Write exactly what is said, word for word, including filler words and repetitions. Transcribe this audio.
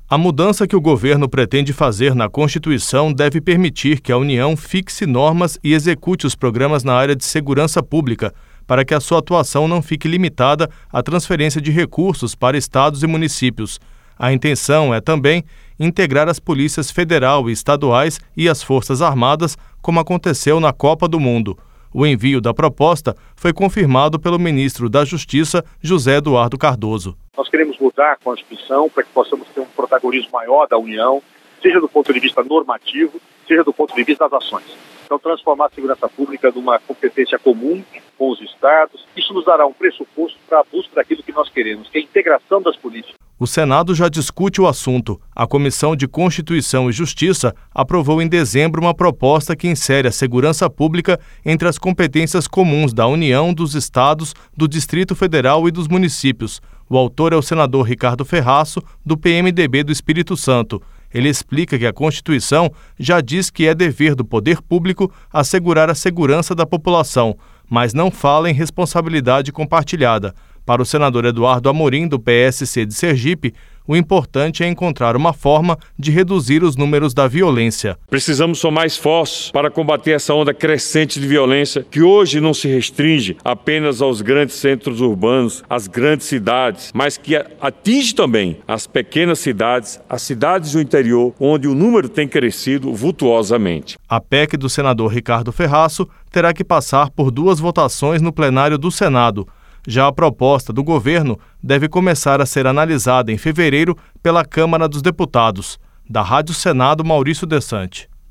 A mudança que o governo pretende fazer na Constituição deve permitir que a União fixe normas e execute os programas na área de segurança pública, para que a sua atuação não fique limitada à transferência de recursos para estados e municípios. A intenção é também integrar as polícias federal e estaduais e as Forças Armadas, como aconteceu na Copa do Mundo. O envio da proposta foi confirmado pelo ministro da Justiça, José Eduardo Cardoso. Nós queremos mudar a Constituição para que possamos ter um protagonismo maior da União, seja do ponto de vista normativo, seja do ponto de vista das ações. Então, transformar a segurança pública numa competência comum com os estados, isso nos dará um pressuposto para a busca daquilo que nós queremos, que é a integração das políticas. O Senado já discute o assunto. A Comissão de Constituição e Justiça aprovou em dezembro uma proposta que insere a segurança pública entre as competências comuns da União, dos estados, do Distrito Federal e dos municípios. O autor é o senador Ricardo Ferraço, do P M D B do Espírito Santo. Ele explica que a Constituição já diz que é dever do poder público assegurar a segurança da população, mas não fala em responsabilidade compartilhada. Para o senador Eduardo Amorim, do P S C de Sergipe, o importante é encontrar uma forma de reduzir os números da violência. Precisamos somar esforços para combater essa onda crescente de violência, que hoje não se restringe apenas aos grandes centros urbanos, às grandes cidades, mas que atinge também as pequenas cidades, as cidades do interior, onde o número tem crescido vultuosamente. A P E C do senador Ricardo Ferraço terá que passar por duas votações no plenário do Senado. Já a proposta do governo deve começar a ser analisada em fevereiro pela Câmara dos Deputados. Da Rádio Senado, Maurício Desante.